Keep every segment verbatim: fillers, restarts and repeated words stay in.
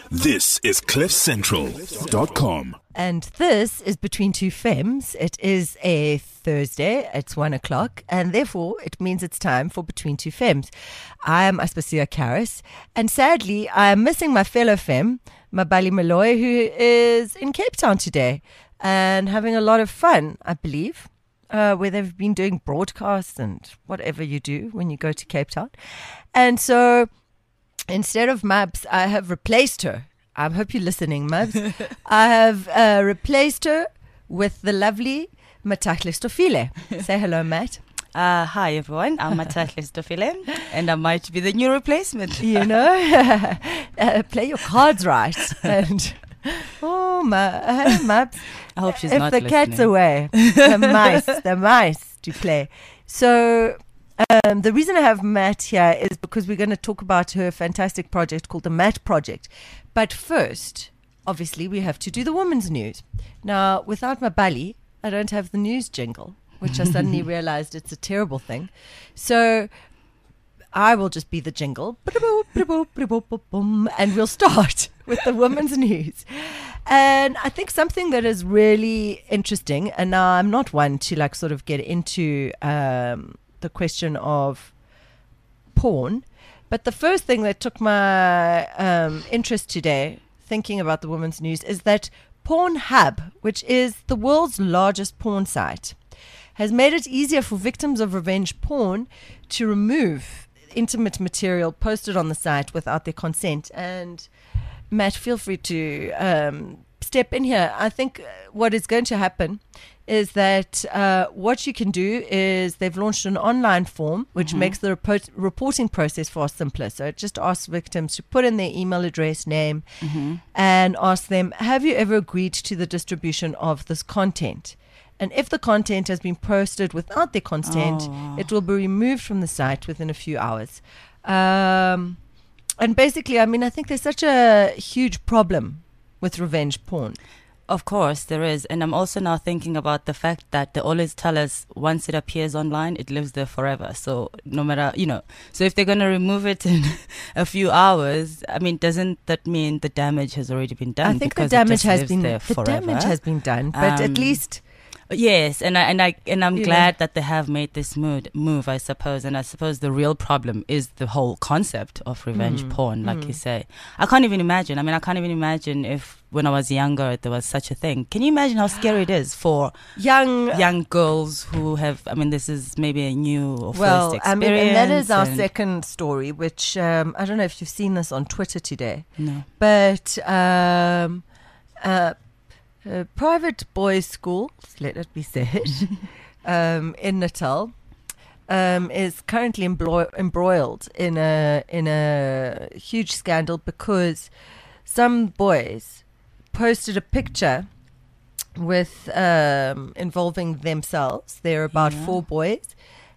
This is cliff central dot com. And this is Between Two Femmes. It is a Thursday. It's one o'clock. And therefore, it means it's time for Between Two Femmes. I am Aspasia Karis. And sadly, I am missing my fellow femme, Mabali Malloy, who is in Cape Town today and having a lot of fun, I believe, uh, where they've been doing broadcasts and whatever you do when you go to Cape Town. And so instead of Mabs, I have replaced her. I hope you're listening, Mabs. I have uh, replaced her with the lovely Matahle Stofile. Say hello, Matt. Uh, hi, everyone. I'm Matahle Stofile, and I might be the new replacement. You know, uh, play your cards right. And oh, Ma- hey, Mabs. I hope she's if not the listening. cat's away, the mice, the mice to play. So Um, the reason I have Matt here is because we're going to talk about her fantastic project called the Matt Project. But first, obviously, we have to do the women's news. Now, without Mabali, I don't have the news jingle, which I suddenly realized it's a terrible thing. So I will just be the jingle. And we'll start with the women's news. And I think something that is really interesting, and now I'm not one to like sort of get into um, the question of porn, but the first thing that took my um, interest today, thinking about the women's news, is that Pornhub, which is the world's largest porn site, has made it easier for victims of revenge porn to remove intimate material posted on the site without their consent. And Matt, feel free to um, step in here. I think what is going to happen is that uh, what you can do is they've launched an online form which mm-hmm. makes the report- reporting process far simpler. So it just asks victims to put in their email address, name, mm-hmm. and ask them, have you ever agreed to the distribution of this content? And if the content has been posted without their consent, oh. it will be removed from the site within a few hours. Um, and basically, I mean, I think there's such a huge problem with revenge porn. Of course, there is. And I'm also now thinking about the fact that they always tell us once it appears online, it lives there forever. So no matter, you know, so if they're going to remove it in a few hours, I mean, doesn't that mean the damage has already been done? I think the damage has been, the damage has been done, but um, at least... Yes, and I and I and I'm you glad know. that they have made this move, move, I suppose. And I suppose the real problem is the whole concept of revenge mm. porn, like mm. you say. I can't even imagine. I mean, I can't even imagine if when I was younger there was such a thing. Can you imagine how scary it is for young young girls who have? I mean, this is maybe a new or well, first experience. I mean, and that is our second story, which um, I don't know if you've seen this on Twitter today. No, but. Um, uh, A private boys' school, let it be said, um, in Natal, um, is currently embro- embroiled in a in a huge scandal because some boys posted a picture with um, involving themselves. There are about yeah. four boys,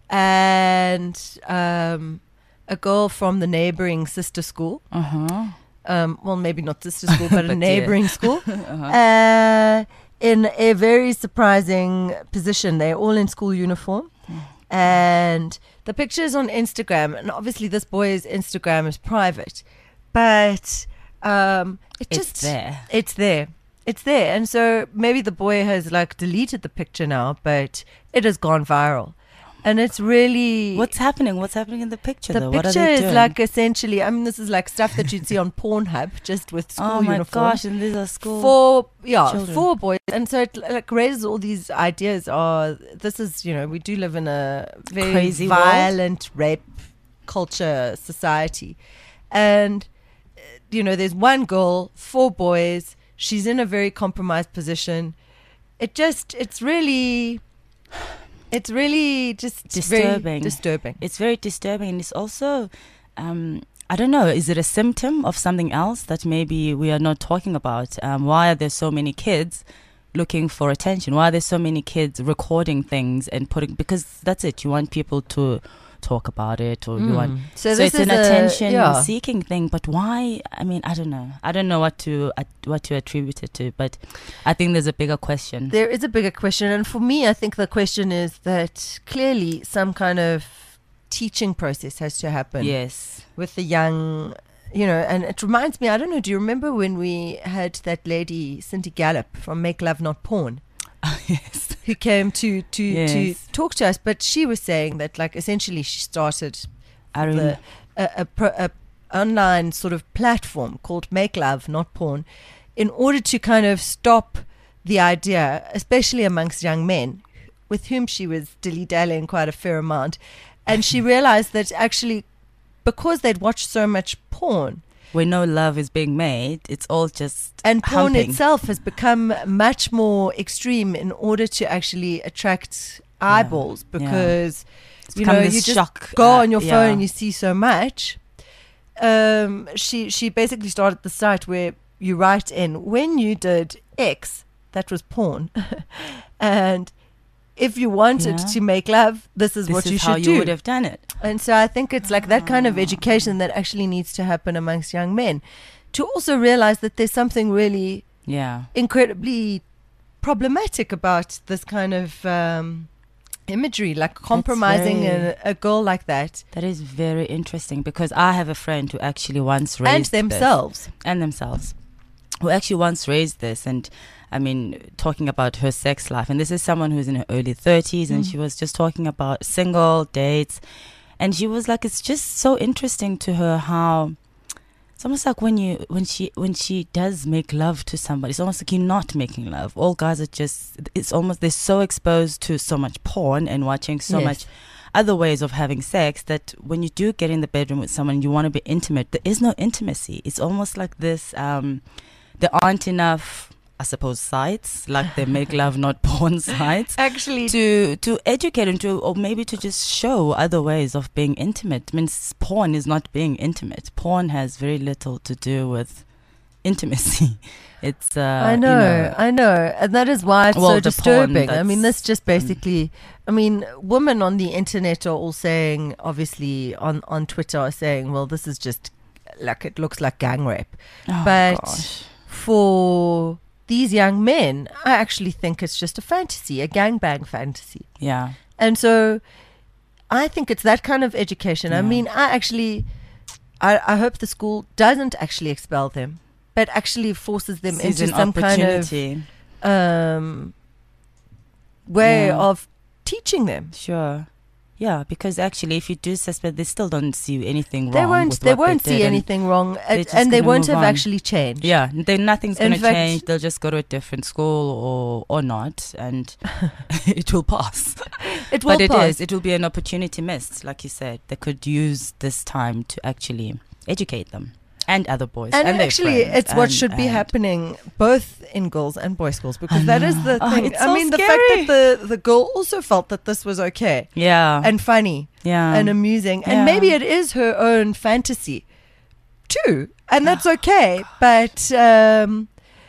and um, a girl from the neighboring sister school. Uh huh. Um, well, maybe not sister school, but, but a neighboring yeah. school, uh-huh. uh, in a very surprising position. They're all in school uniform. Mm. And the picture is on Instagram. And obviously this boy's Instagram is private. But um, it it's just... there. It's there. It's there. And so maybe the boy has like deleted the picture now, but it has gone viral. And it's really... What's happening? What's happening in the picture, the though? The picture picture is doing? like essentially... I mean, this is like stuff that you'd see on Pornhub, just with school uniform. Oh, my uniform. gosh, and these are school Four, yeah, children. four boys. And so it like raises all these ideas. Oh, this is, you know, we do live in a very crazy violent world. rape culture society. And, you know, there's one girl, four boys. She's in a very compromised position. It just, it's really... It's really just disturbing. Very disturbing. It's very disturbing, and it's also, um, I don't know, is it a symptom of something else that maybe we are not talking about? Um, why are there so many kids looking for attention? Why are there so many kids recording things and putting? Because that's it. You want people to talk about it, or mm. you want. So, so this it's is an a, attention-seeking yeah. thing. But why? I mean, I don't know. I don't know what to uh, what to attribute it to. But I think there's a bigger question. There is a bigger question, and for me, I think the question is that clearly some kind of teaching process has to happen. Yes, with the young, you know, and it reminds me, I don't know, do you remember when we had that lady, Cindy Gallup from Make Love Not Porn? Oh, yes. Who came to, to, Yes. to talk to us, but she was saying that, like, essentially she started I the, remember. a, a, pro, a online sort of platform called Make Love Not Porn in order to kind of stop the idea, especially amongst young men with whom she was dilly-dallying quite a fair amount. And she realized that actually, because they'd watched so much porn, When no love is being made, it's all just and porn humping. itself has become much more extreme in order to actually attract eyeballs, yeah. because It's you become know this you just shock, go uh, on your yeah. phone and you see so much. Um, she she basically started the site where you write in when you did X, that was porn, and if you wanted Yeah. to make love, this is This what is you how should you do. would have done it. And so I think it's like that kind of education that actually needs to happen amongst young men, to also realize that there's something really Yeah. incredibly problematic about this kind of um, imagery, like compromising very- a, a girl like that, That is very interesting, because I have a friend who actually once raised and this. themselves. and themselves, who actually once raised this. And I mean, talking about her sex life, and this is someone who's in her early thirties, and Mm. she was just talking about single dates, and she was like, it's just so interesting to her how it's almost like when you when she when she does make love to somebody, it's almost like you're not making love. All guys are just, it's almost, they're so exposed to so much porn and watching so Yes. much other ways of having sex, that when you do get in the bedroom with someone, you want to be intimate, there is no intimacy. It's almost like this, um, there aren't enough, I suppose, sites, like the Make Love Not Porn sites, Actually, to to educate and to, or maybe to just show other ways of being intimate. I mean, s- porn is not being intimate. Porn has very little to do with intimacy. It's, uh, I know, you know, I know, and that is why it's Well, so the porn, disturbing. I mean, that's- this just basically, I mean, women on the internet are all saying, obviously, on, on Twitter are saying, well, this is just, like, it looks like gang rape. oh, but gosh. for these young men, I actually think it's just a fantasy, a gangbang fantasy. Yeah. And so I think it's that kind of education. I Yeah. mean, I actually, I, I hope the school doesn't actually expel them, but actually forces them Sees into an some kind of opportunity. um, way Yeah. of teaching them. Sure. Yeah, because actually, if you do suspect, they still don't see anything wrong. They won't. with They what won't did, see and- anything wrong, they're and, just and they gonna won't move have on. actually changed. Yeah, then nothing's In going to fact- change. They'll just go to a different school or or not, and it will pass. It will But it pass. is. It will be an opportunity missed, like you said. They could use this time to actually educate them and other boys. And, And, their actually, friends it's what and- should be and- happening both in girls and boys' schools, because that is the Oh, thing. it's I so mean, the scary. fact that the, the girl also felt that this was okay Yeah, and funny yeah, and amusing, and yeah. maybe it is her own fantasy too, and that's okay. But um,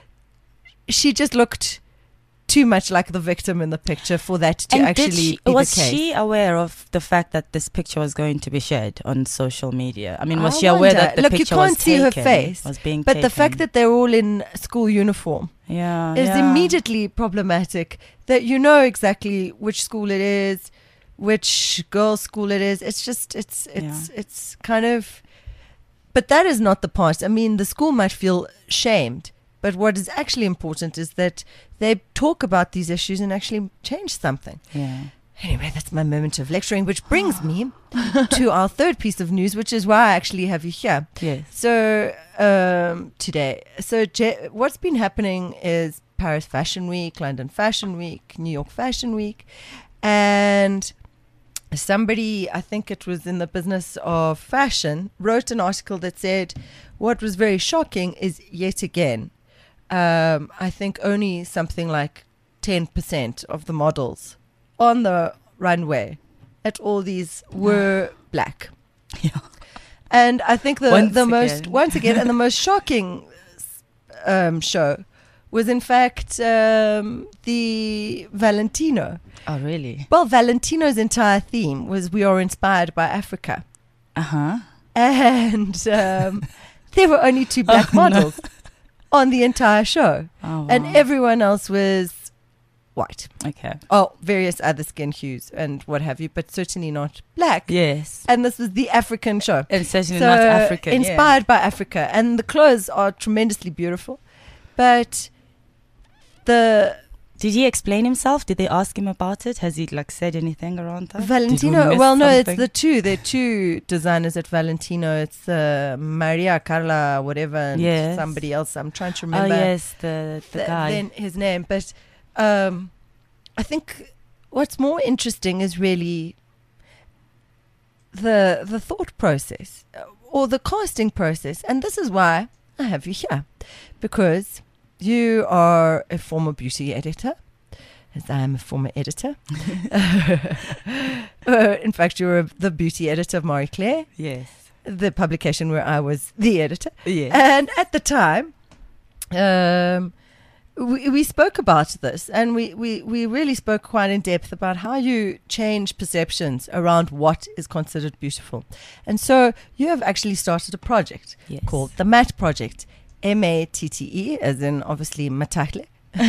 she just looked too much like the victim in the picture for that to And actually did she, be was the case. she aware of the fact that this picture was going to be shared on social media? I mean, was I she aware wonder. that the Look, you picture can't was see her taken, face, was being But the fact taken? that they're all in school uniform yeah, is yeah. immediately problematic, that you know exactly which school it is, which girls' school it is. It's just, it's, it's, it's kind of, but that is not the part. I mean, the school might feel shamed, but what is actually important is that they talk about these issues and actually change something. Yeah. Anyway, that's my moment of lecturing, which brings me to our third piece of news, which is why I actually have you here. Yes. So um, today, so Je- what's been happening is Paris Fashion Week, London Fashion Week, New York Fashion Week, and somebody, I think it was in the business of fashion, wrote an article that said what was very shocking is yet again, um, I think only something like ten percent of the models on the runway at all these were black. Yeah. And I think the Once the most again. once again and the most shocking um, show was in fact um, the Valentino. Oh, really? Well, Valentino's entire theme was "We are inspired by Africa," Uh huh. and um, there were only two black Oh, no. models on the entire show, Oh, and wow. everyone else was white. Okay. Oh, various other skin hues and what have you, but certainly not black. Yes. And this was the African show. And certainly So, not African. inspired by Africa. And the clothes are tremendously beautiful. But the Yeah. Did he explain himself? Did they ask him about it? Has he like said anything around that? Did we Valentino, miss well, no, something? it's the two. There are two designers at Valentino. It's uh, Maria Carla, whatever, and Yes. somebody else. I'm trying to Oh remember yes, the the th- guy. then his name. But um, I think what's more interesting is really the the thought process uh, or the casting process. And this is why I have you here, because you are a former beauty editor, as I am a former editor. uh, in fact, you were the beauty editor of Marie Claire, Yes. the publication where I was the editor. Yes. And at the time, um, we, we spoke about this, and we, we, we really spoke quite in depth about how you change perceptions around what is considered beautiful. And so you have actually started a project Yes. called the Matte Project, M A T T E, as in obviously Matahle.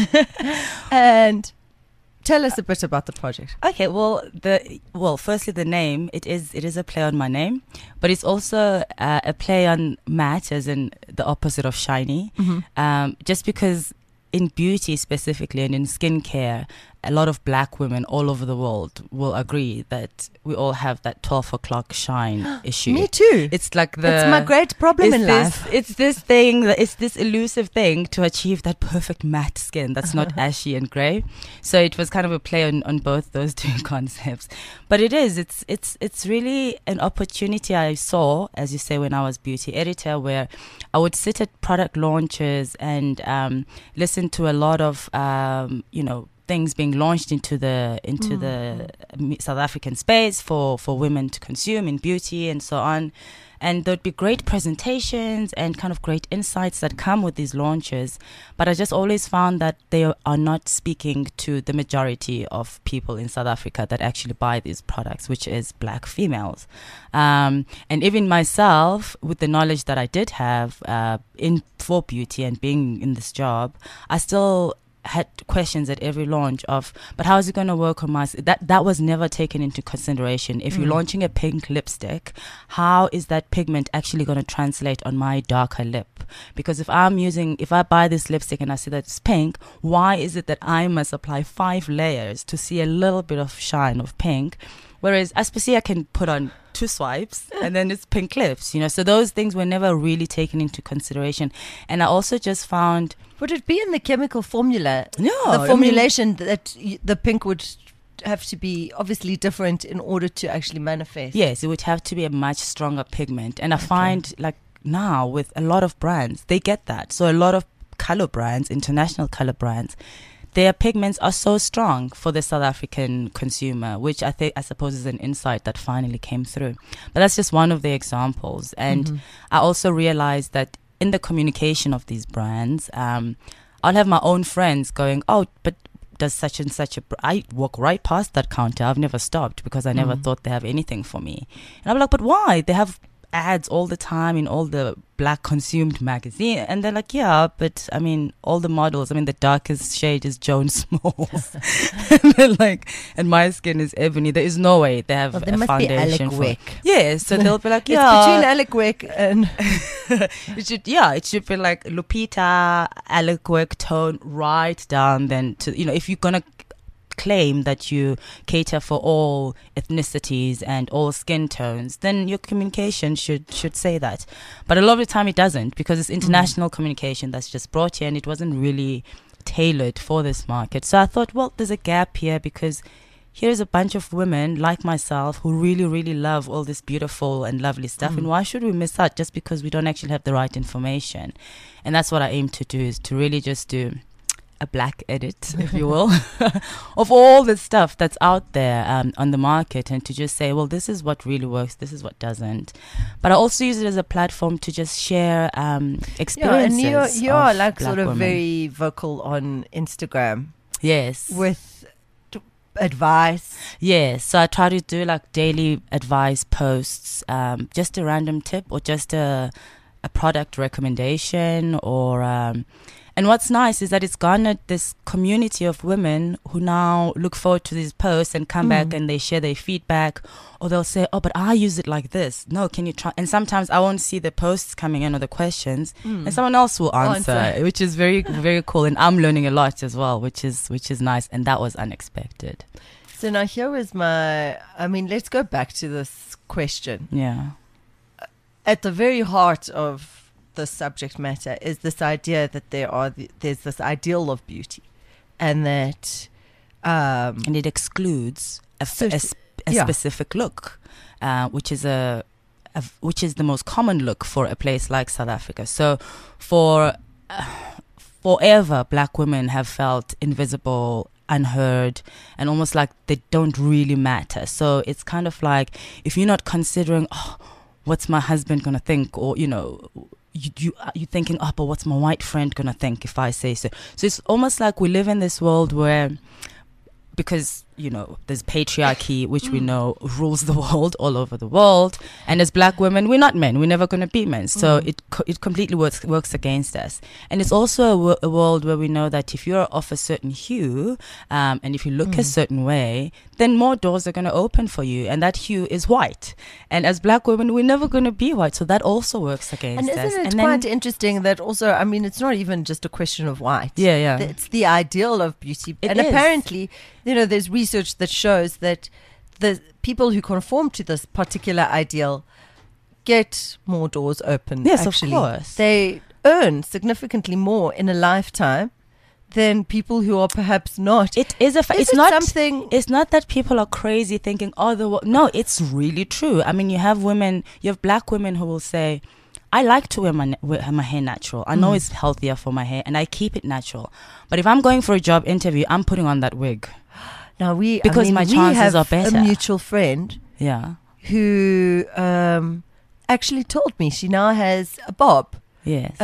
And tell us a bit about the project. Okay, well, the well, firstly, the name it is it is a play on my name, but it's also uh, a play on matte, as in the opposite of shiny. Um, just because in beauty specifically and in skincare, a lot of black women all over the world will agree that we all have that twelve o'clock shine issue. Me too. It's like the It's my great problem it's in this, life. It's this thing, that it's this elusive thing to achieve that perfect matte skin that's not ashy and grey. So it was kind of a play on, on both those two concepts. But it is, it's it's it's really an opportunity I saw, as you say, when I was beauty editor, where I would sit at product launches and um, listen to a lot of, um, you know, things being launched into the into the um, South African space for, for women to consume in beauty and so on. And there'd be great presentations and kind of great insights that come with these launches. But I just always found that they are not speaking to the majority of people in South Africa that actually buy these products, which is black females. Um, and even myself, with the knowledge that I did have uh, in for beauty and being in this job, I still had questions at every launch of, but how is it going to work on my s- that that was never taken into consideration. If you're launching a pink lipstick, how is that pigment actually going to translate on my darker lip? Because if I'm using if I buy this lipstick and I see that it's pink, why is it that I must apply five layers to see a little bit of shine of pink, whereas Aspasia can put on two swipes and then it's pink lips, you know? So those things were never really taken into consideration. And I also just found Would it be in the chemical formula? No, I The mean- formulation that y- the pink would have to be obviously different in order to actually manifest. Yes, it would have to be a much stronger pigment. And I find like now with a lot of brands, they get that. So a lot of color brands, international color brands, their pigments are so strong for the South African consumer, which I think, I suppose is an insight that finally came through. But that's just one of the examples. And I also realized that in the communication of these brands, um, I'll have my own friends going, oh, but does such and such a, br-? I walk right past that counter. I've never stopped because I never thought they have anything for me. And I'm like, but why? They have ads all the time in all the black consumed magazine, and they're like, yeah, but I mean, all the models, I mean, the darkest shade is Joan Smalls. And they're like, and my skin is ebony. There is no way they have Well, there a must be foundation Alec for Wick. yeah, so they'll be like, It's yeah, between Alec Wick and it should, yeah, it should be like Lupita, Alec Wick tone right down then to, you know, if you're gonna claim that you cater for all ethnicities and all skin tones, then your communication should should say that. But a lot of the time it doesn't, because it's international communication that's just brought here and it wasn't really tailored for this market. So I thought, well, there's a gap here, because here's a bunch of women like myself who really, really love all this beautiful and lovely stuff. And why should we miss out just because we don't actually have the right information? And that's what I aim to do, is to really just do a black edit, if you will, of all the stuff that's out there um, on the market, and to just say, well, this is what really works, this is what doesn't. But I also use it as a platform to just share um, yeah, experiences. and you're, you are of like black sort of women. very vocal on Instagram yes, with t- advice. yes. So I try to do like daily advice posts, um, just a random tip or just a a product recommendation or um, And what's nice is that it's garnered this community of women who now look forward to these posts and come Mm. back and they share their feedback, or they'll say, oh, but I use it like this. No, can you try? And sometimes I won't see the posts coming in or the questions, Mm. and someone else will answer, Answer. which is very, very cool. And I'm learning a lot as well, which is which is nice. And that was unexpected. So now here was my, I mean, let's go back to this question. Yeah. At the very heart of the subject matter is this idea that there are the, there's this ideal of beauty, and that um, And it excludes a, f- So- a, sp- a yeah. specific look, uh, which is a, a f- which is the most common look for a place like South Africa. So, for uh, forever, black women have felt invisible, unheard, and almost like they don't really matter. So it's kind of like, if you're not considering, oh, what's my husband gonna think, or you know, you you you thinking, oh, but what's my white friend gonna think if I say so? So it's almost like we live in this world where, because you know there's patriarchy, which we know rules the world all over the world, and as black women, we're not men. We're never going to be men. So Mm. it co- it completely works works against us. And it's also a, wo- a world where we know that if you're of a certain hue, um, and if you look a Mm. certain way, then more doors are going to open for you, and that hue is white. And as black women, we're never going to be white. So that also works against and us. isn't it and then- quite interesting that also, I mean, it's not even just a question of white. yeah, yeah. It's the ideal of beauty. It and is. apparently, you know, there's research that shows that the people who conform to this particular ideal get more doors open. Yes, of actually. course. They earn significantly more in a lifetime than people who are perhaps not. It is a. Fa- Is it's it not something. It's not that people are crazy thinking, oh, the wo-. No, it's really true. I mean, you have women, you have black women who will say, I like to wear my, na- wear my hair natural. I know Mm. it's healthier for my hair and I keep it natural. But if I'm going for a job interview, I'm putting on that wig. Now we Because I mean, my we chances have are better. a mutual friend Yeah. who um, actually told me she now has a bob. Yes.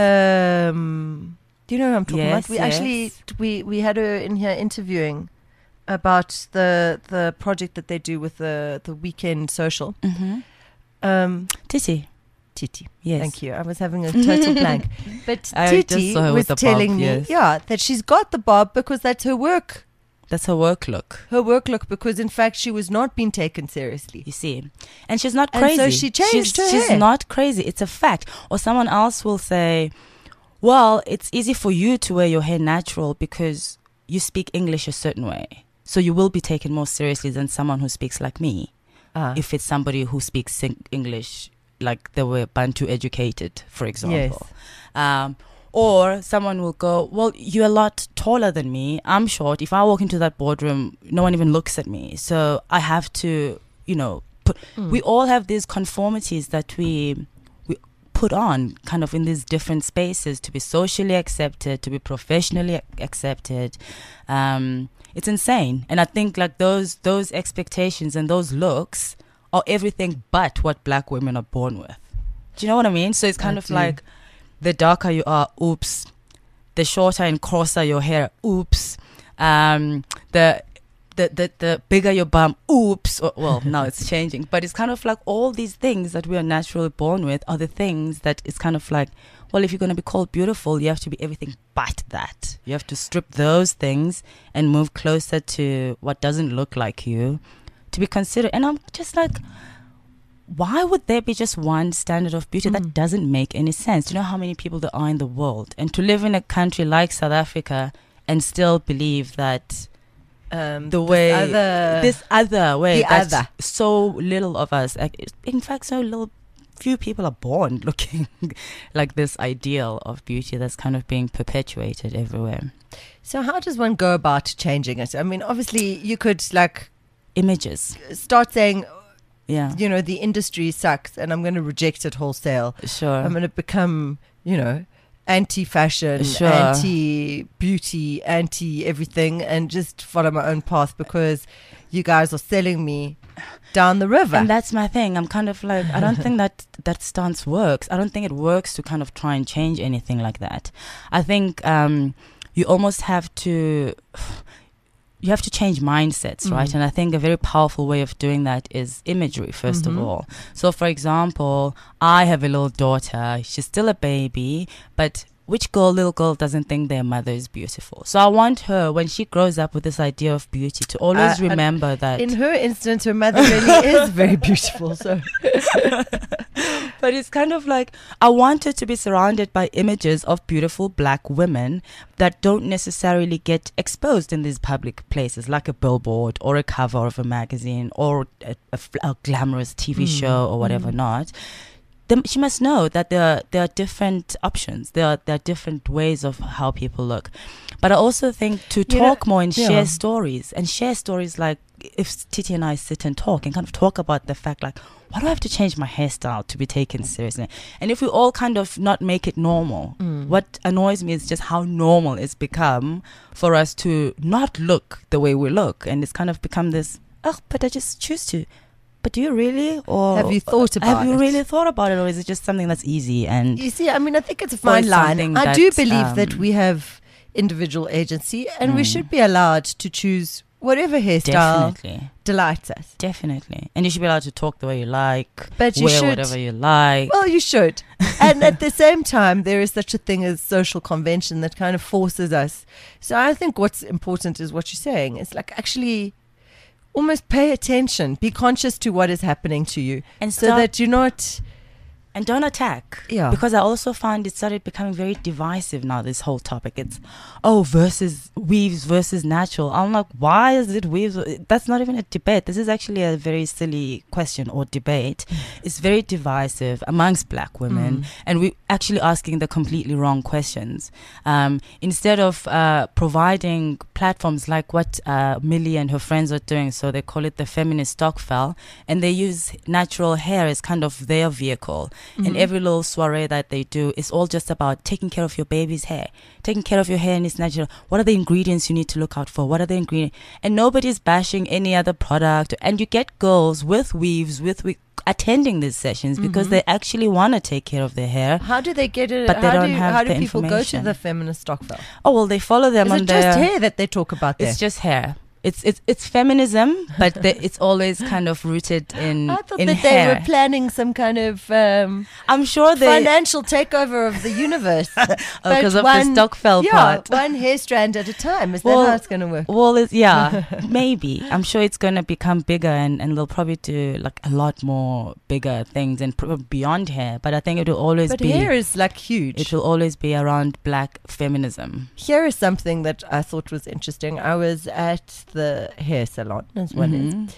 Um, do you know who I'm talking Yes, about? We actually yes. we we had her in here interviewing about the the project that they do with the the weekend social. mm-hmm. Um, Titi. Titi, Yes. thank you. I was having a total blank, but I just Titi saw her was with the bob, telling me, yes. yeah, that she's got the bob because that's her work, That's her work look. her work look. Because in fact, she was not being taken seriously. You see, and she's not And crazy. so she changed she's, her She's hair. not crazy. It's a fact. Or someone else will say, "Well, it's easy for you to wear your hair natural because you speak English a certain way, so you will be taken more seriously than someone who speaks like me. Ah. If it's somebody who speaks sing- English like they were Bantu educated, for example." Um, Or someone will go, well, you're a lot taller than me. I'm short. If I walk into that boardroom, no one even looks at me. So I have to, you know, put. Mm. We all have these conformities that we we put on, kind of in these different spaces to be socially accepted, to be professionally ac- accepted. Um, it's insane, and I think like those those expectations and those looks are everything but what black women are born with. Do you know what I mean? So it's kind I of do. like, the darker you are, oops. The shorter and coarser your hair, oops. Um, the, the the the bigger your bum, oops. Or, well, now it's changing, but it's kind of like all these things that we are naturally born with are the things that it's kind of like, well, if you're going to be called beautiful, you have to be everything but that. You have to strip those things and move closer to what doesn't look like you to be considered. And I'm just like, why would there be just one standard of beauty? Mm. That doesn't make any sense. Do you know how many people there are in the world? And to live in a country like South Africa and still believe that Um, the this way, other, this other way, the that other. so little of us, like, in fact, so little, few people are born looking like this ideal of beauty that's kind of being perpetuated everywhere. So how does one go about changing it? I mean, obviously, you could like Images, start saying, yeah, you know, the industry sucks, and I'm going to reject it wholesale. sure. I'm going to become, you know, anti-fashion, Sure. anti-beauty, anti-everything, and just follow my own path because you guys are selling me down the river. And that's my thing. I'm kind of like, I don't think that that stance works. I don't think it works to kind of try and change anything like that. I think um, you almost have to, you have to change mindsets, Mm. right? And I think a very powerful way of doing that is imagery, first Mhm. of all. So, for example, I have a little daughter. She's still a baby, but which girl, little girl, doesn't think their mother is beautiful? So I want her, when she grows up with this idea of beauty, to always Uh, and remember that. In her instance, her mother really is very beautiful. So, But it's kind of like, I want her to be surrounded by images of beautiful black women that don't necessarily get exposed in these public places, like a billboard or a cover of a magazine or a, a, f- a glamorous T V Mm. show or whatever Mm. not. Then she must know that there are, there are different options. There are, there are different ways of how people look. But I also think to You know, talk more and yeah. share stories and share stories like if Titi and I sit and talk and kind of talk about the fact like, why do I have to change my hairstyle to be taken seriously? And if we all kind of not make it normal, Mm. what annoys me is just how normal it's become for us to not look the way we look. And it's kind of become this, oh, but I just choose to. But do you really? Or Have you thought about Have you it? really thought about it? Or is it just something that's easy? And you see, I mean, I think it's a Or fine it's line. something I do that, believe that um, we have individual agency, and we Mm. should be allowed to choose whatever hairstyle definitely, delights us. definitely. And you should be allowed to talk the way you like, But you wear should. whatever you like. Well, you should. And at the same time, there is such a thing as social convention that kind of forces us. So I think what's important is what you're saying. It's like actually almost pay attention, be conscious to what is happening to you, and so stop- that you're not. And don't attack. Yeah. Because I also find it started becoming very divisive now, this whole topic. It's, oh, versus weaves versus natural. I'm like, why is it weaves? That's not even a debate. This is actually a very silly question or debate. It's very divisive amongst black women. Mm. And we're actually asking the completely wrong questions. Um, instead of uh, providing platforms like what uh, Millie and her friends are doing, so they call it the feminist Stokvel, and they use natural hair as kind of their vehicle. And Mhm. every little soiree that they do is all just about taking care of your baby's hair, taking care of your hair and it's natural. What are the ingredients you need to look out for? What are the ingredients? And nobody's bashing any other product. And you get girls with weaves, with we- attending these sessions because Mhm. they actually want to take care of their hair. How do they get it? But they how don't do, have how do the people go to information. the feminist Stokvel? Oh, well, they follow them Is on it their... just hair that they talk about there? It's just hair. It's it's it's feminism, but the, it's always kind of rooted in I thought in that hair. they were planning some kind of um, I'm sure they financial takeover of the universe. because But of one- the Stokvel yeah, part. one hair strand at a time. Is Well, that how it's going to work? Well, it's, yeah, maybe. I'm sure it's going to become bigger and, and they'll probably do like a lot more bigger things and probably beyond hair. But I think it will always But be, hair is like huge. it will always be around black feminism. Here is something that I thought was interesting. I was at the hair salon, as one is, Mhm.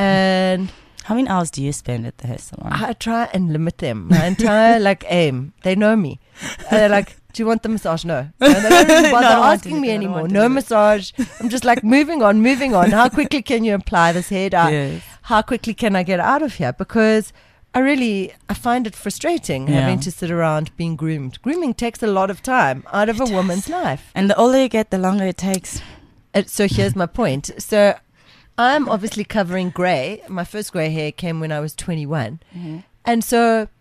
and How many hours do you spend at the hair salon? I try and limit them. My entire like aim. They know me. And they're like, "Do you want the massage?" No. And they don't even bother No, I don't want asking to me do it. I don't anymore. want to No do it. massage. I'm just like moving on, moving on. How quickly can you apply this hair dye? Yes. How quickly can I get out of here? Because I really I find it frustrating Yeah. having to sit around being groomed. Grooming takes a lot of time out of It a woman's life. And the older you get, the longer it takes. Uh, so here's my point. So I'm obviously covering grey. My first grey hair came when I was twenty-one. And so,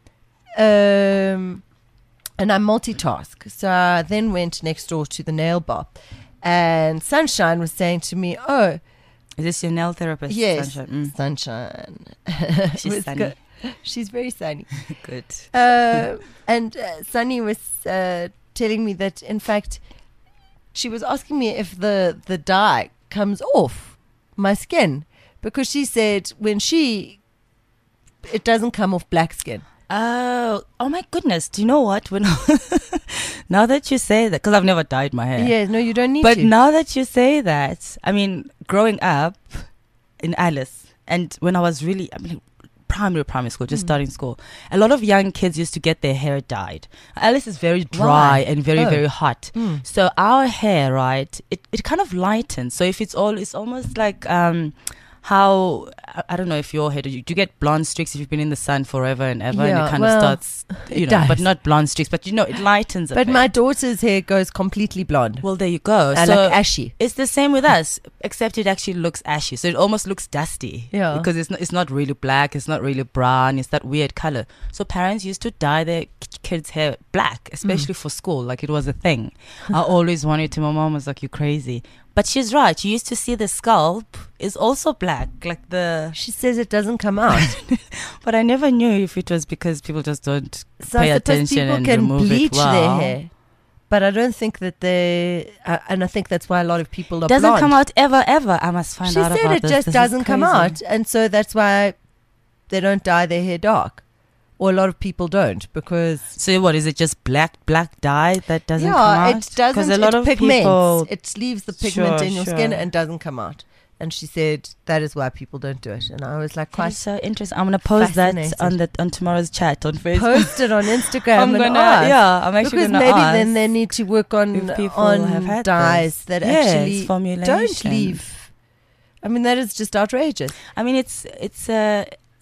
um, and I multitask. So I then went next door to the nail bar. And Sunshine was saying to me, "Oh, Is this your nail therapist? yes, Sunshine? Sunshine. She's Was sunny. go- She's very sunny." Mm, good. Uh, and uh, Sunny was uh, telling me that, in fact, she was asking me if the, the dye comes off my skin, because she said when she, it doesn't come off black skin. Oh, oh my goodness. Do you know what? When now that you say that, because I've never dyed my hair. Yeah, no, you don't need But to. now that you say that, I mean, growing up in Alice, and when I was really, I mean, primary, primary school, just Mm. starting school, a lot of young kids used to get their hair dyed. Alice is very dry Why? and very, Oh. very hot. Mm. So our hair, right, it, it kind of lightens. So if it's all, it's almost like um, how, I, I don't know if your hair, do you, do you get blonde streaks if you've been in the sun forever and ever and Yeah, it kind well, of starts, you it know, but does. not blonde streaks, but you know, it lightens a But bit. my daughter's hair goes completely blonde. Well, there you go. I so like ashy. it's the same with us, except it actually looks ashy. So it almost looks dusty. Yeah. Because it's not, it's not really black. It's not really brown. It's that weird color. So parents used to dye their k- kids' hair black, especially for school. Like it was a thing. I always wanted to. My mom was like, "You're crazy." But she's right. You used to see the scalp is also black. Like the... She says it doesn't come out. But I never knew if it was because people just don't So pay I suppose attention people and can remove bleach it well. their hair. but I don't think that they, uh, and I think that's why a lot of people are Doesn't blonde. come out ever, ever. I must find She out said about it this. just This is doesn't come crazy. out, and so that's why they don't dye their hair dark, or a lot of people don't, because So what is it? Just black, black dye that doesn't come yeah, out? it doesn't. 'Cause a lot it of pigments. people. It leaves the pigment Sure, in your sure. skin and doesn't come out. And she said that is why people don't do it. And I was like, That quite is so interesting. I'm gonna post that fascinated. on the on tomorrow's chat on Facebook. post it on Instagram. I'm and gonna, ask. yeah, I'm actually Because gonna maybe ask then they need to work on if people on have had dyes this. that Yes, actually don't formulation. leave. I mean, that is just outrageous. I mean, it's it's uh,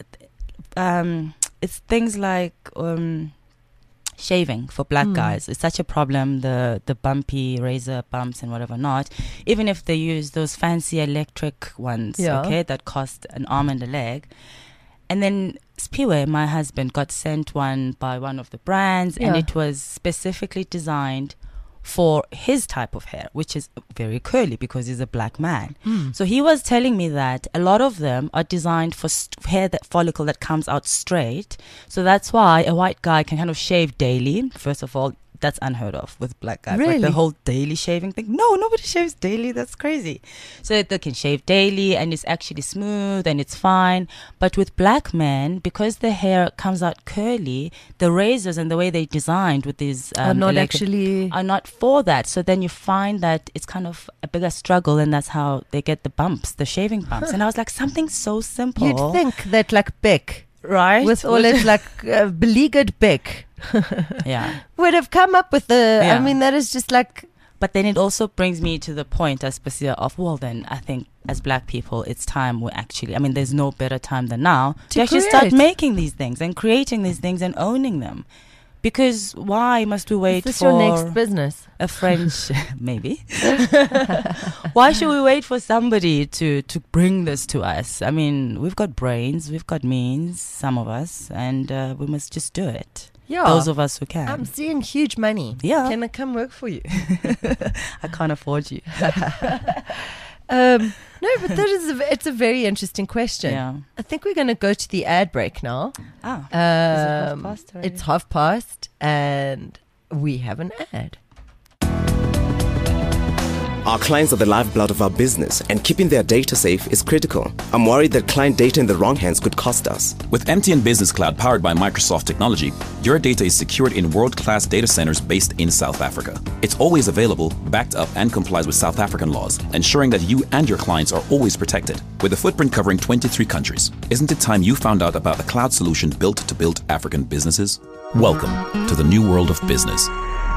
um, it's things like um, shaving for black Mm. guys. It's such a problem. The the bumpy razor bumps and whatever not. Even if they use those fancy electric ones, Yeah. okay, that cost an arm and a leg. And then Spiwe, my husband, got sent one by one of the brands, and Yeah. it was specifically designed for his type of hair, which is very curly because he's a black man. So he was telling me that a lot of them are designed for st- hair that follicle that comes out straight. So that's why a white guy can kind of shave daily. First of all, that's unheard of with black guys. Like Really? the whole daily shaving thing. No, nobody shaves daily. That's crazy. So they can shave daily and it's actually smooth and it's fine. But with black men, because the hair comes out curly, the razors and the way they designed with these um, Are not electric- actually. are not for that. So then you find that it's kind of a bigger struggle, and that's how they get the bumps, the shaving bumps. And I was like, something so simple. You'd think that like Beck, right? with all its like uh, beleaguered Beck, yeah. would have come up with the. Yeah. I mean, that is just like. But then it also brings me to the point, as Pasia, of, well, then I think as black people, it's time we actually, I mean, there's no better time than now to, To actually start create. making these things and creating these things and owning them. Because why must we wait Is this for your next business? a French, maybe? Why should we wait for somebody to, to bring this to us? I mean, we've got brains, we've got means, some of us, and uh, we must just do it. Yeah. Those of us who can. I'm seeing huge money. Yeah. Can I come work for you? I can't afford you. Um, no, but that is a, it's a very interesting question. Yeah. I think we're going to go to the ad break now. Ah. Is it half Um, past already? it's half past, and we have an ad. Our clients are the lifeblood of our business, and keeping their data safe is critical. I'm worried that client data in the wrong hands could cost us. With M T N Business Cloud powered by Microsoft Technology, your data is secured in world-class data centers based in South Africa. It's always available, backed up, and complies with South African laws, ensuring that you and your clients are always protected. With a footprint covering twenty-three countries, isn't it time you found out about the cloud solution built to build African businesses? Welcome to the new world of business.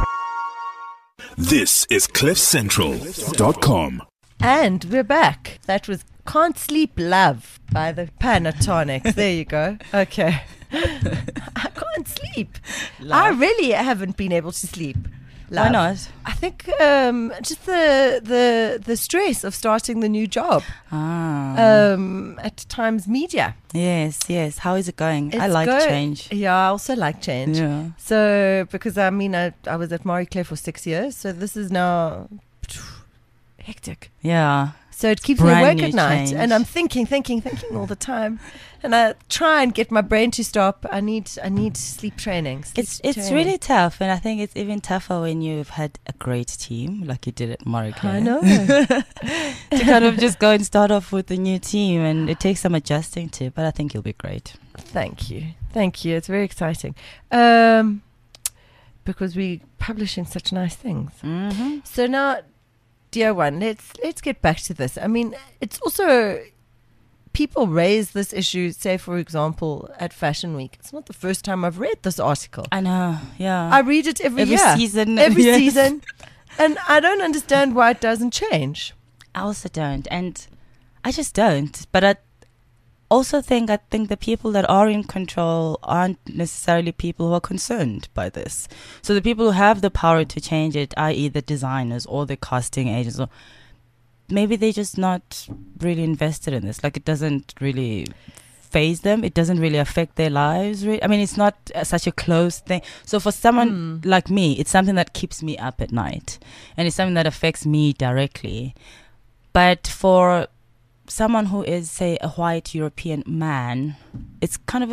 This is cliff central dot com. And we're back. That was Can't Sleep Love by the Pentatonics. There you go. Okay. I can't sleep. I really haven't been able to sleep. Love. Why not? I think um, just the the the stress of starting the new job Ah. um, at Times Media. yes, yes. How is it going? I It's like go- change. Yeah, I also like change. Yeah. So because I mean I, I was at Marie Claire for six years, so this is now hectic. Yeah. So it keeps me Brand awake new at night, change. and I'm thinking, thinking, thinking all the time, and I try and get my brain to stop. I need, I need sleep training. Sleep It's it's training. really tough, and I think it's even tougher when you've had a great team like you did at Marie Claire. I know. To kind of just go and start off with a new team, and it takes some adjusting to, but I think you'll be great. Thank you, thank you. It's very exciting, um, because we're publishing such nice things. Mm-hmm. So now, dear one, let's let's get back to this. I mean, it's also people raise this issue. Say, for example, at Fashion Week. It's not the first time I've read this article. I know, yeah. I read it every, Every year, season. every Yes. season, and I don't understand why it doesn't change. I also don't, and I just don't. But I also think I think the people that are in control aren't necessarily people who are concerned by this. So the people who have the power to change it, that is, the designers or the casting agents, or maybe they're just not really invested in this. Like it doesn't really phase them. It doesn't really affect their lives. Really. I mean, it's not uh, such a close thing. So for someone like me, it's something that keeps me up at night, and it's something that affects me directly. But for someone who is, say, a white European man, it's kind of a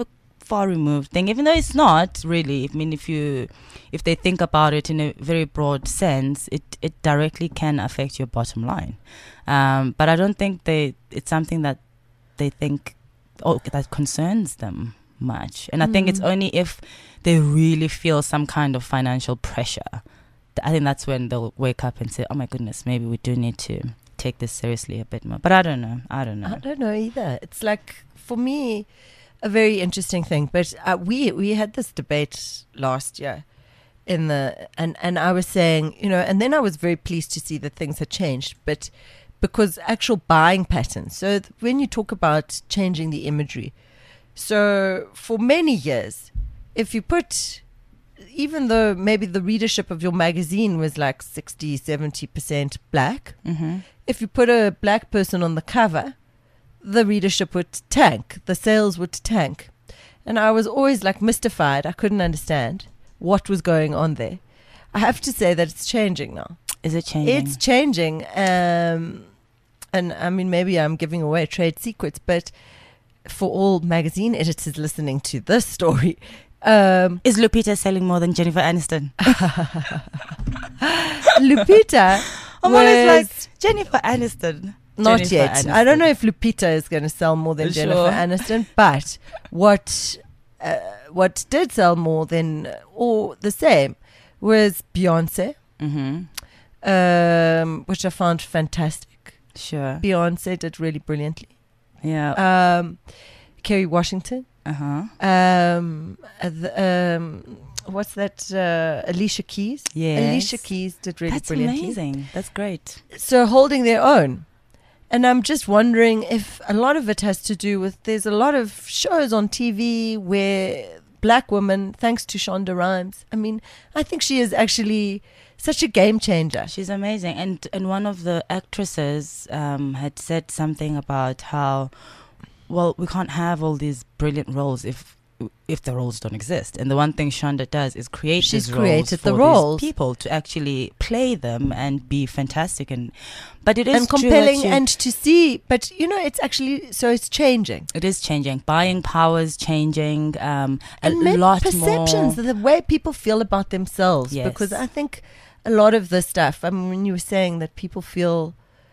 far removed thing, even though it's not really. I mean, if you, if they think about it in a very broad sense, it, it directly can affect your bottom line. Um, but I don't think they, it's something that they think, oh, that concerns them much. And I mm. think it's only if they really feel some kind of financial pressure, I think that's when they'll wake up and say, oh my goodness, maybe we do need to take this seriously a bit more. But I don't know. I don't know. I don't know either. It's like, for me, a very interesting thing. But uh, we we had this debate last year in the, and, and I was saying, you know, and then I was very pleased to see that things had changed. But because actual buying patterns, so th- when you talk about changing the imagery, so for many years, if you put, even though maybe the readership of your magazine was like sixty, seventy percent black, Mm-hmm. if you put a black person on the cover, the readership would tank, the sales would tank. And I was always like mystified. I couldn't understand what was going on there. I have to say that it's changing now. Is it changing? It's changing. Um, and I mean, maybe I'm giving away trade secrets, but for all magazine editors listening to this story, um, is Lupita selling more than Jennifer Aniston? Lupita I'm was always like, Jennifer Aniston. not Jennifer yet. Aniston. I don't know if Lupita is going to sell more than Sure. Jennifer Aniston, but what uh, what did sell more than, or the same, was Beyonce, Mm-hmm. um, which I found fantastic. Sure. Beyonce did really brilliantly. Yeah. Um, Kerry Washington. Uh-huh. Um, uh, the, um, what's that? Uh, Alicia Keys. Yes. Alicia Keys did really That's brilliantly. amazing. That's great. So holding their own. And I'm just wondering if a lot of it has to do with, there's a lot of shows on T V where black women, thanks to Shonda Rhimes, I mean, I think she is actually such a game changer. She's amazing. And and one of the actresses um, had said something about how, well, we can't have all these brilliant roles if if the roles don't exist. And the one thing Shonda does is create She's these created roles the for roles. these people to actually play them and be fantastic. And but it is And true that compelling you- and to see, but you know, it's actually, so it's changing. it is changing. Buying power is changing. Um, a And maybe lot perceptions, more. the way people feel about themselves. Yes. Because I think a lot of this stuff, I mean, when you were saying that people feel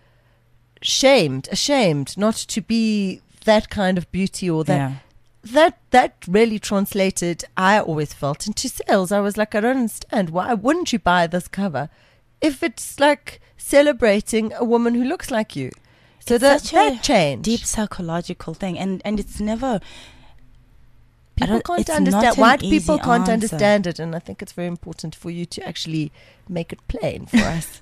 shamed, ashamed not to be that kind of beauty or that, Yeah. that that really translated, I always felt, into sales. I was like, I don't understand. Why wouldn't you buy this cover if it's like celebrating a woman who looks like you? So It's that, such that a change. deep psychological thing, and and it's never. I People don't- can't it's not understand. an White people easy can't answer. understand it, and I think it's very important for you to actually make it plain for us.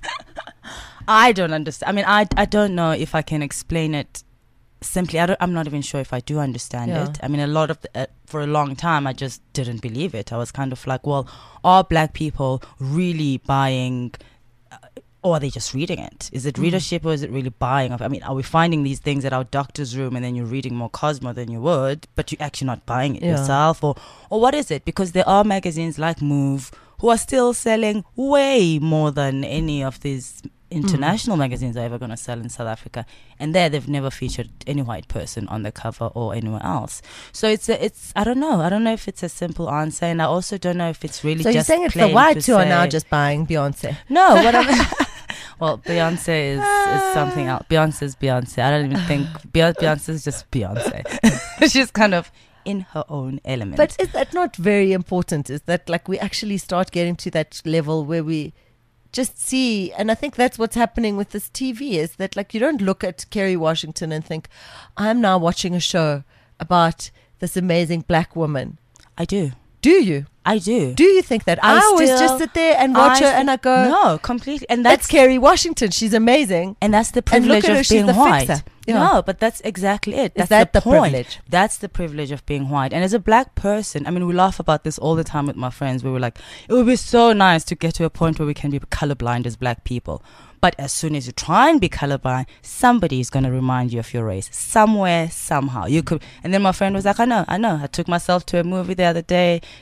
I don't understand. I mean, I I don't know if I can explain it simply. I don't, I'm not even sure if I do understand Yeah. it. I mean, a lot of the, uh, for a long time, I just didn't believe it. I was kind of like, well, are black people really buying? Or are they just reading it? Is it Mm. readership or is it really buying? Of? I mean, are we finding these things at our doctor's room and then you're reading more Cosmo than you would, but you're actually not buying it Yeah. yourself? Or, or what is it? Because there are magazines like Move who are still selling way more than any of these international magazines are ever going to sell in South Africa. And there they've never featured any white person on the cover or anywhere else. So it's, a, it's I don't know. I don't know if it's a simple answer. And I also don't know if it's really So just you're saying it's the plain whites to who are now say- just buying Beyonce? No, what I'm... Well, Beyonce is, is something else. Beyonce's Beyonce. I don't even think Beyonce Beyonce's just Beyonce. She's kind of in her own element. But is that not very important? Is that like we actually start getting to that level where we just see, and I think that's what's happening with this T V, is that like you don't look at Kerry Washington and think, I'm now watching a show about this amazing black woman. I do. Do you? I do. Do you think that? I, I always still- just sit there and watch I her sti- and I go, no, completely. And that's that's Kerry Washington. She's amazing. And that's the And look privilege at her, of she's being the white. fixer. Yeah. No, but that's exactly it. That's that the point. privilege? That's the privilege of being white. And as a black person, I mean, we laugh about this all the time with my friends. We were like, it would be so nice to get to a point where we can be colorblind as black people. But as soon as you try and be colorblind, somebody is going to remind you of your race somewhere, somehow. You could. And then my friend was like, I know, I know. I took myself to a movie the other day, ten a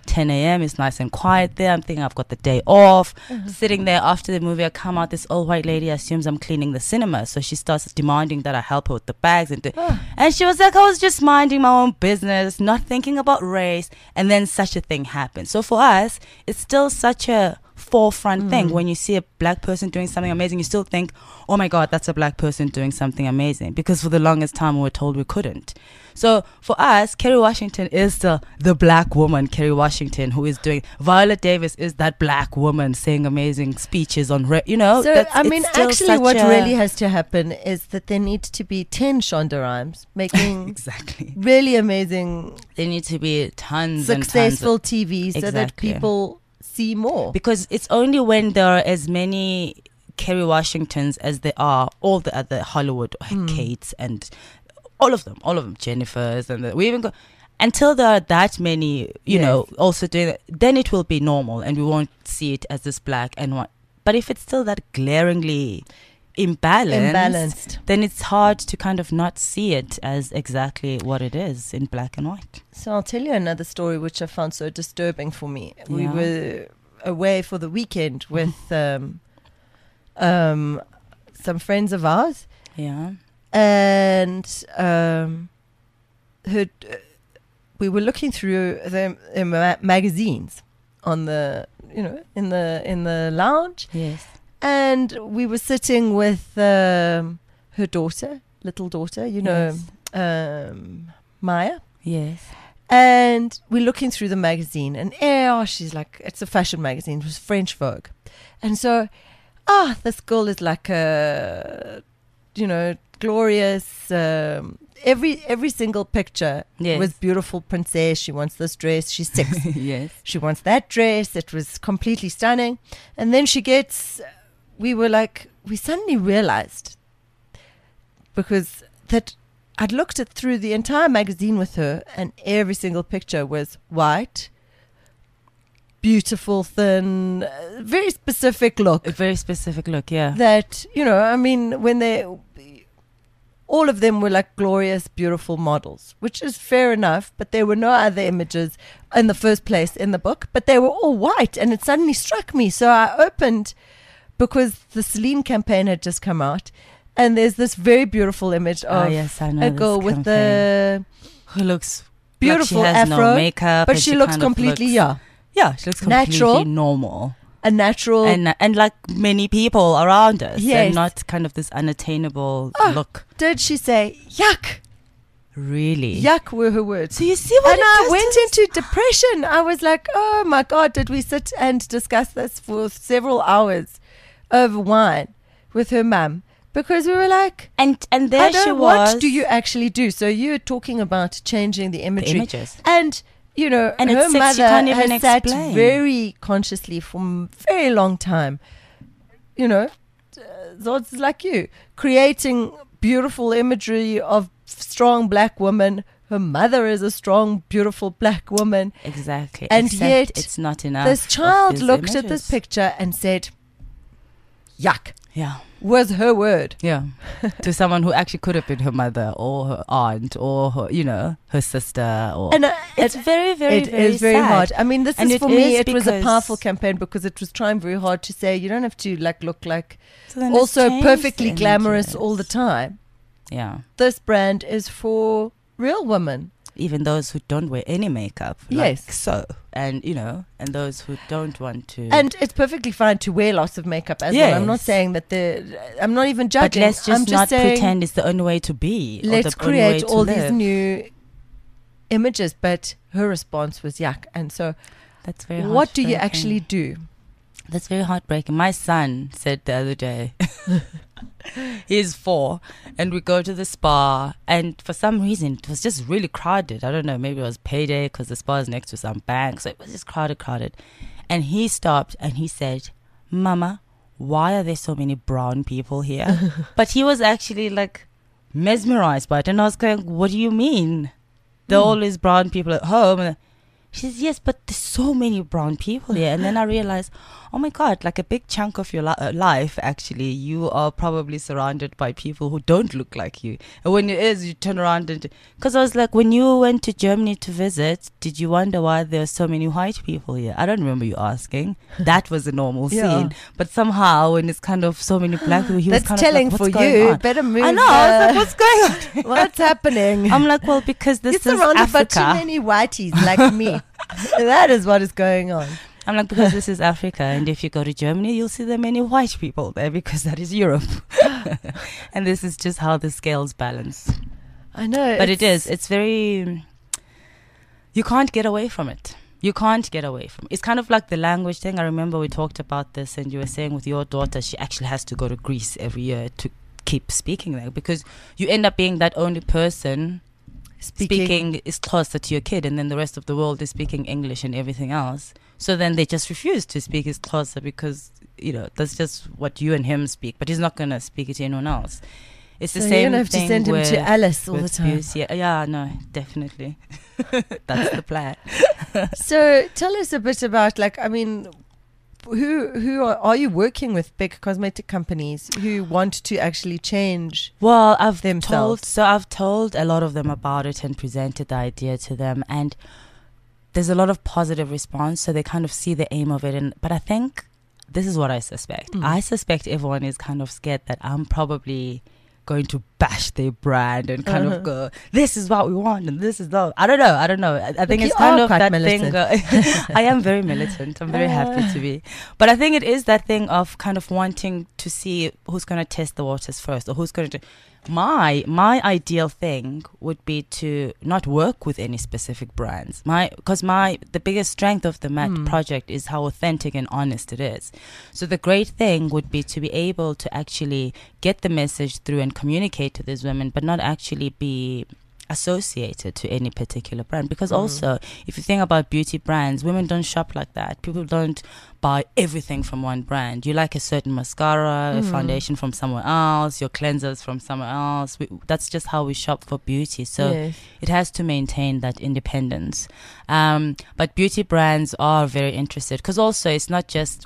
p.m. It's nice and quiet there. I'm thinking I've got the day off. Mm-hmm. Sitting there after the movie, I come out. This old white lady assumes I'm cleaning the cinema, so she starts demanding that I help her with the bags. And, Oh. and she was like, I was just minding my own business, not thinking about race. And then such a thing happens. So for us, it's still such a forefront Mm. thing. When you see a black person doing something amazing, you still think, oh my God, that's a black person doing something amazing. Because for the longest time, we were told we couldn't. So for us, Kerry Washington is the, the black woman, Kerry Washington, who is doing, Viola Davis is that black woman saying amazing speeches on, re- you know. So, that's- I it's mean, still actually, such what a- really has to happen is that there needs to be ten Shonda Rhimes making Exactly. really amazing, There need to be tons successful and tons T V so that Exactly. people see more. of, because it's only when there are as many Kerry Washingtons as there are all the other Hollywood Hmm. Kates and all of them, all of them, Jennifer's, and the, we even go until there are that many, you Yes. know, also doing that. Then it will be normal, and we won't see it as this black and white. But if it's still that glaringly imbalanced, Imbalanced. then it's hard to kind of not see it as exactly what it is in black and white. So I'll tell you another story which I found so disturbing for me. We Yeah. were away for the weekend with um, um, some friends of ours, Yeah. and um, her, uh, we were looking through the, the ma- magazines on the, you know, in the in the lounge, Yes. and we were sitting with um, her daughter, little daughter, you know, um, Maya. Yes. And we're looking through the magazine, and oh, she's like, it's a fashion magazine. It was French Vogue. And so, ah, this girl is like a, you know, glorious. Um, every every single picture Yes. was beautiful princess. She wants this dress. She's six. Yes. She wants that dress. It was completely stunning. And then she gets, we were like, we suddenly realized, because that I'd looked at through the entire magazine with her, and every single picture was white, beautiful, thin, uh, very specific look. A very specific look, yeah. That, you know, I mean, when they, all of them were like glorious, beautiful models, which is fair enough, but there were no other images in the first place in the book, but they were all white, and it suddenly struck me. So I opened, because the Celine campaign had just come out, and there's this very beautiful image Oh, of yes, I know a this girl with the Who looks beautiful like she has afro, no makeup, but and she looks kind of completely, looks- yeah, yeah, she looks completely natural. normal, a natural. and and like many people around us, Yes. and not kind of this unattainable Oh. look. did she say, yuck? Really, Yuck were her words. So you see what And it I does went to- into depression. I was like, oh my God, did we sit and discuss this for several hours over wine with her mum? Because we were like, and and there I don't, she was. what do you actually do? So you're talking about changing the the imagery. images? And, you know, And her at six, mother she can't even has sat explain. very consciously for a very long time, you know, uh, those like you, creating beautiful imagery of strong black woman. Her mother is a strong, beautiful black woman. Exactly, And except yet it's not enough. This of child these looked at this images. picture and said, yuck, Yeah. was her word. Yeah, to someone who actually could have been her mother or her aunt or her, you know, her sister. Or And uh, it's it- very, very, It very is very sad. hard. I mean, this And is it for me. is It was a because- powerful campaign because it was trying very hard to say you don't have to like look like So then let's also change perfectly the glamorous images. all the time. Yeah, This brand is for real women. even those who don't wear any makeup. Yes. like so, and you know, and those who don't want to. And it's perfectly fine to wear lots of makeup as well. I'm not Yes. saying that the. I'm not even but judging. let's just I'm just not saying, pretend it's the only way to be. or let's the only way create to all these live. new images. But her response was yuck. And so, That's very. what do you heartbreaking. actually do? That's very heartbreaking. My son said the other day, he's four, and we go to the spa, and for some reason it was just really crowded. I don't know, maybe it was payday because the spa is next to some bank, so it was just crowded, crowded. And he stopped and he said, "Mama, why are there so many brown people here?" But he was actually like mesmerized by it, and I was going, "What do you mean? There are Mm. all these brown people at home?" And She says, yes, but there's so many brown people here. And then I realized, oh my God, like a big chunk of your li- uh, life, actually, you are probably surrounded by people who don't look like you. And when it is, you turn around and... Because I was like, when you went to Germany to visit, did you wonder why there are so many white people here? I don't remember you asking. That was a normal Yeah. scene. But somehow, when it's kind of so many black people, he That's was kind telling of like, for what's going you. on? Better move. I know. I was uh, like, what's going on? what's happening? I'm like, well, because this You're is surrounded by too Africa. many whiteys like me. That is what is going on. I'm like, because this is Africa, and if you go to Germany, you'll see there are many white people there because that is Europe. And this is just how the scales balance. I know. But it it's- is. It's very... You can't get away from it. You can't get away from it. It's kind of like the language thing. I remember we talked about this, and you were saying with your daughter, she actually has to go to Greece every year to keep speaking there, because you end up being that only person Speaking. speaking is closer to your kid, and then the rest of the world is speaking English and everything else. So then they just refuse to speak his closer because, you know, that's just what you and him speak, but he's not going to speak it to anyone else. It's the So same you're gonna have thing to send him with, to Alice all the with time. abuse. Yeah, yeah, no, definitely. That's the plan. So tell us a bit about, like, I mean, who who are, are you working with big cosmetic companies who want to actually change? Well, I've Themselves. told, so I've told a lot of them about it and presented the idea to them, and there's a lot of positive response. So they kind of see the aim of it, and but I think this is what I suspect. Mm. I suspect everyone is kind of scared that I'm probably going to bash their brand and kind Uh-huh. of go, this is what we want and this is the... I don't know. I don't know. I, I think you it's kind are of quite that militant. thing. Uh, I am very militant. I'm very happy to be. But I think it is that thing of kind of wanting to see who's going to test the waters first, or who's going to... My my ideal thing would be to not work with any specific brands. My because my the biggest strength of the Matte Mm. project is how authentic and honest it is. So the great thing would be to be able to actually get the message through and communicate to these women, but not actually be associated to any particular brand. Because Mm. also, if you think about beauty brands, women don't shop like that. People don't buy everything from one brand. You like a certain mascara, a Mm. foundation from somewhere else, your cleansers from somewhere else. We, that's just how we shop for beauty. So Yes. it has to maintain that independence. Um, but beauty brands are very interested, because also it's not just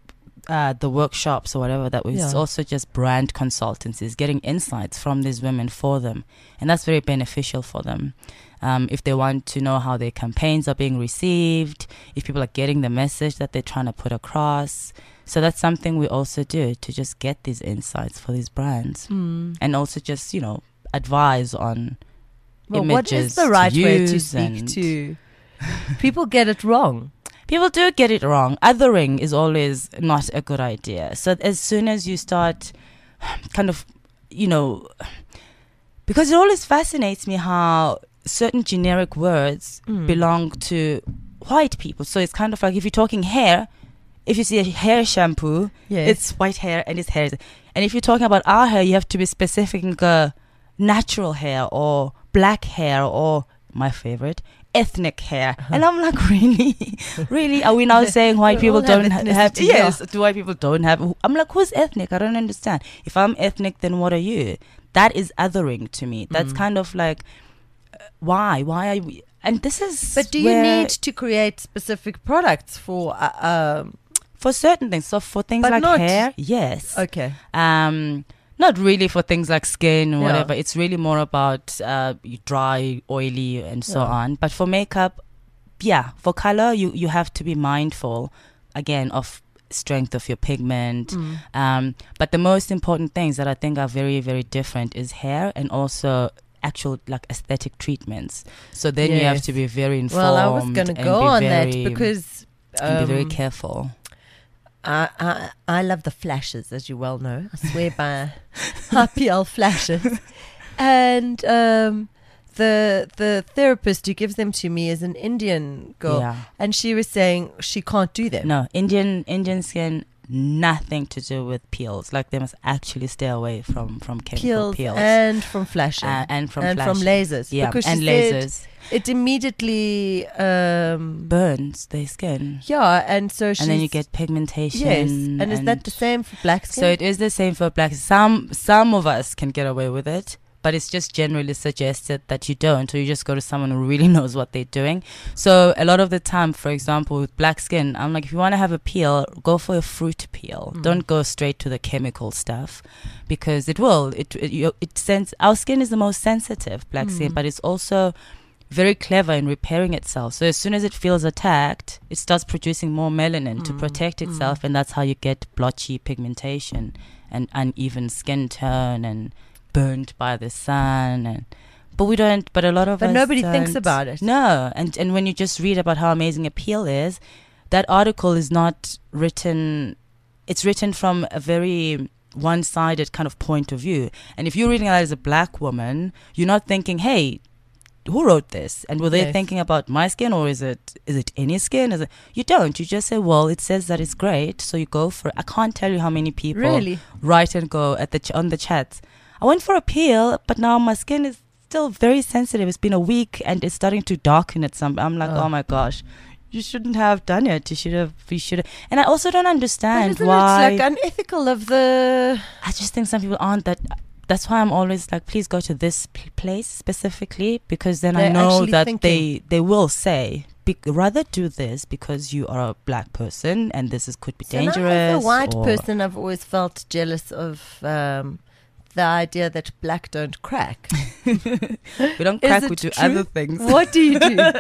uh, the workshops or whatever that we, it's Yeah. also just brand consultancies, getting insights from these women for them. And that's very beneficial for them. Um, if they want to know how their campaigns are being received, if people are getting the message that they're trying to put across. So that's something we also do, to just get these insights for these brands. Mm. And also just, you know, advise on Well, images what is the right way to use speak and- to? People get it wrong. People do get it wrong. Othering is always not a good idea. So as soon as you start kind of, you know, because it always fascinates me how certain generic words Mm. belong to white people. So it's kind of like if you're talking hair, if you see a hair shampoo, Yes. it's white hair and it's hair. And if you're talking about our hair, you have to be specific and go natural hair or black hair or, my favorite, ethnic hair. Uh-huh. And I'm like, really? Really? Are we now saying white We people all have don't ha- ethnicity, have... yeah. Yes, do white people don't have... I'm like, who's ethnic? I don't understand. If I'm ethnic, then what are you? That is othering to me. That's Mm. kind of like, uh, why? Why are we... And this is... But do you where- need to create specific products for? Uh, um, For certain things. So for things But like not- hair, yes. okay. Um, not really for things like skin or Yeah. whatever. It's really more about uh, dry, oily, and so Yeah. on. But for makeup, yeah, for color, you, you have to be mindful, again, of strength of your pigment. Mm. Um, but the most important things that I think are very, very different is hair and also actual like aesthetic treatments. So then you have Yes. to be very informed. Well, I was going to and go be on very, that because and be very um, careful. I, I I love the flashes, as you well know. I swear by I P L flashes, and um, the the therapist who gives them to me is an Indian girl, Yeah. and she was saying she can't do them. No, Indian Indian skin, nothing to do with peels. Like they must actually stay away from from chemical peels, peels, and from flashing Uh, and from and from flashing. lasers. Yeah, because she and said lasers it immediately. Um, burns their skin, yeah, and so she and then you get pigmentation. yes, and, is that the same for black skin? So it is the same for black. Some some of us can get away with it, but it's just generally suggested that you don't, or you just go to someone who really knows what they're doing. So a lot of the time, for example, with black skin, I'm like, if you want to have a peel, go for a fruit peel. Mm. Don't go straight to the chemical stuff, because it will. It it, you, it sends, our skin is the most sensitive, black mm. skin, but it's also very clever in repairing itself. So as soon as it feels attacked, it starts producing more melanin mm. to protect itself, mm. and that's how you get blotchy pigmentation and uneven skin tone and burned by the sun. And but we don't but a lot of but us nobody don't. thinks about it. No. And and when you just read about how amazing a peel is, that article is not written, it's written from a very one-sided kind of point of view. And if you're reading that as a black woman, you're not thinking, hey, who wrote this? And were they yes. thinking about my skin, or is it is it any skin? Is it, you don't. You just say, well, it says that it's great, so you go for it. I can't tell you how many people really write and go at the ch- on the chats. I went for a peel, but now my skin is still very sensitive. It's been a week and it's starting to darken at some. I'm like, oh, oh my gosh, you shouldn't have done it. You should have. You should have. And I also don't understand but isn't why. It's like unethical of the. I just think some people aren't that. That's why I'm always like, please go to this p- place specifically, because then They're I know that thinking. they they will say, be- rather do this because you are a black person and this is could be So dangerous. now as a white or person, I've always felt jealous of um, the idea that black don't crack. we don't Is crack, it we do true? other things. What do you do?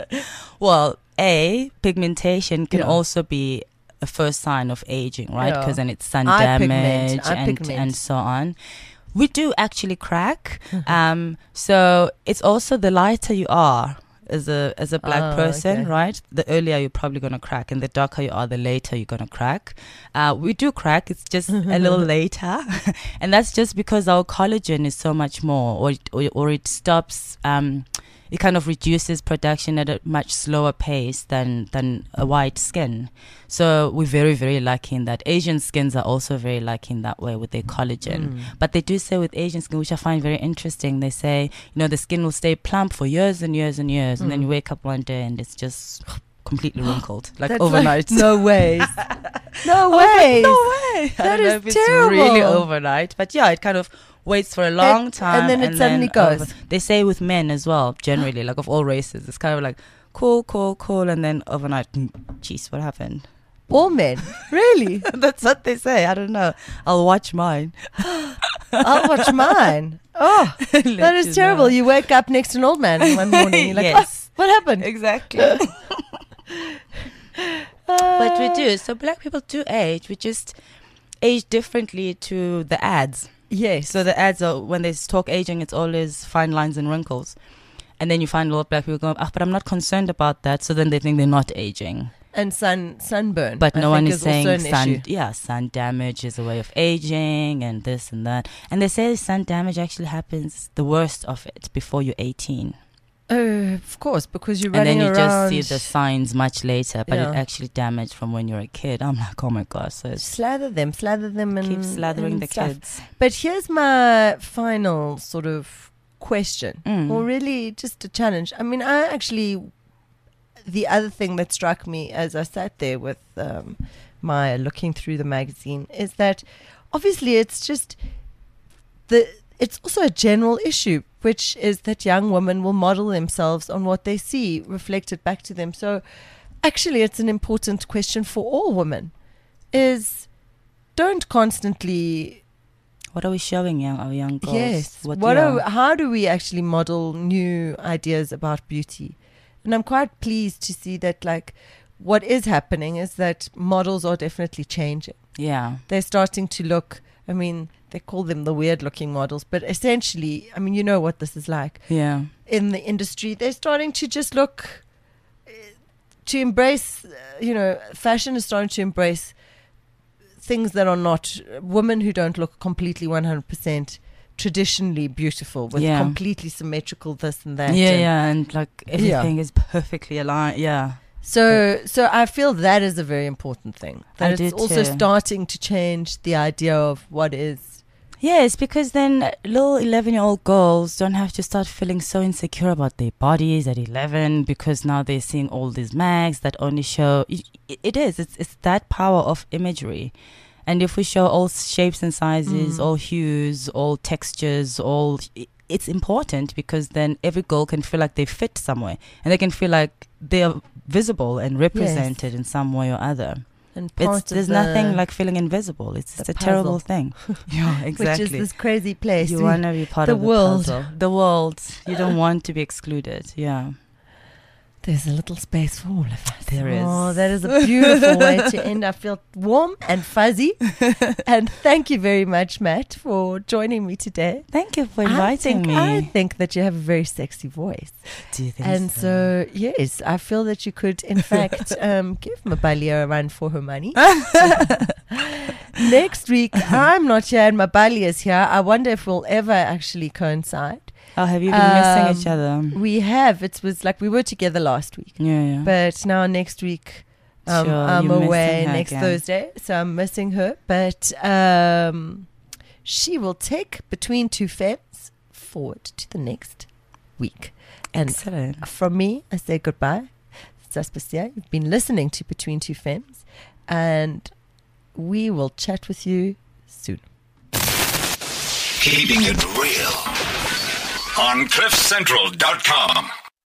Well, A, pigmentation can Yeah. also be a first sign of aging, right? Yeah. Because then it's sun Eye damage pigment, eye and, pigment. and so on. We do actually crack. um, so it's also the lighter you are as a as a black Oh, person, okay. right? The earlier you're probably going to crack, and the darker you are, the later you're going to crack. Uh, we do crack. It's just a little later. And that's just because our collagen is so much more, or it, or, or it stops... Um, it kind of reduces production at a much slower pace than than a white skin. So we're very, very lucky in that. Asian skins are also very lucky in that way with their collagen. Mm. But they do say with Asian skin, which I find very interesting, they say, you know, the skin will stay plump for years and years and years. Mm. And then you wake up one day and it's just completely wrinkled, like That's overnight. Like, no ways. No I was like, ways. no way. I That don't know is if terrible. it's really overnight. But yeah, it kind of waits for a long And- time. and then it suddenly goes. over- They say with men as well, generally, like of all races, it's kind of like cool, cool, cool. And then overnight, mm, geez, what happened? All men. Really? That's what they say. I don't know. I'll watch mine. I'll watch mine. Oh, Let that is you terrible. know. You wake up next to an old man one morning. You're like, Yes. "Oh, what happened? Exactly. Uh, But we do. So black people do age. We just age differently to the ads. Yes. So the ads are, when they talk aging, it's always fine lines and wrinkles. And then you find a lot of black people going, ah, but I'm not concerned about that. So then they think they're not aging. and sun sunburn. But I no one think is also saying an sun, issue. yeah, sun damage is a way of aging and this and that. And they say sun damage actually happens, the worst of it, before you're eighteen. Oh, of course, because you're And running then you around. just see the signs much later, but Yeah. it actually damaged from when you're a kid. I'm like, oh my gosh. So it's Slather them, slather them, and keep slathering and the stuff. kids. But here's my final sort of question, Mm. or really just a challenge. I mean, I actually, the other thing that struck me as I sat there with um, my looking through the magazine is that obviously it's just the. It's also a general issue, which is that young women will model themselves on what they see reflected back to them. So actually it's an important question for all women is don't constantly What are we showing young our young girls? yes what, yeah. are, how do we actually model new ideas about beauty? And I'm quite pleased to see that like what is happening is that models are definitely changing. yeah. They're starting to look, I mean, they call them the weird looking models, but essentially, I mean, you know what this is like Yeah. in the industry. They're starting to just look, uh, to embrace, uh, you know, fashion is starting to embrace things that are not, women who don't look completely one hundred percent traditionally beautiful with Yeah. completely symmetrical this and that. Yeah, and yeah, and like everything is perfectly aligned. Yeah. So, so I feel that is a very important thing. That I it's do also too. starting to change the idea of what is. Yes, because then little eleven-year-old girls don't have to start feeling so insecure about their bodies at eleven because now they're seeing all these mags that only show... It, it is. It's, it's that power of imagery. And if we show all shapes and sizes, Mm. all hues, all textures, all it's important because then every girl can feel like they fit somewhere and they can feel like they're visible and represented yes. in some way or other. And it's, there's the nothing like feeling invisible. It's, it's a puzzle. terrible thing. Yeah, exactly. Which is this crazy place. You want to be part the of the world. puzzle. The world. You don't want to be excluded. Yeah. There's a little space for all of us. There is. Oh, that is a beautiful way to end. I feel warm and fuzzy. And thank you very much, Matt, for joining me today. Thank you for inviting I think, me. I think that you have a very sexy voice. Do you think and so? so, yes, I feel that you could, in fact, um, give Mabalia a run for her money. Next week, I'm not here and Mabalia is here. I wonder if we'll ever actually coincide. Oh, have you been um, missing each other? We have. It was like we were together last week. Yeah, yeah. But now next week, um, Sure, I'm you're away missing her next again. Thursday. So I'm missing her. But um, she will take Between Two Femmes forward to the next week. And Excellent. from me, I say goodbye. Zaspasia, you've been listening to Between Two Femmes. And we will chat with you soon. Keeping it real on cliff central dot com.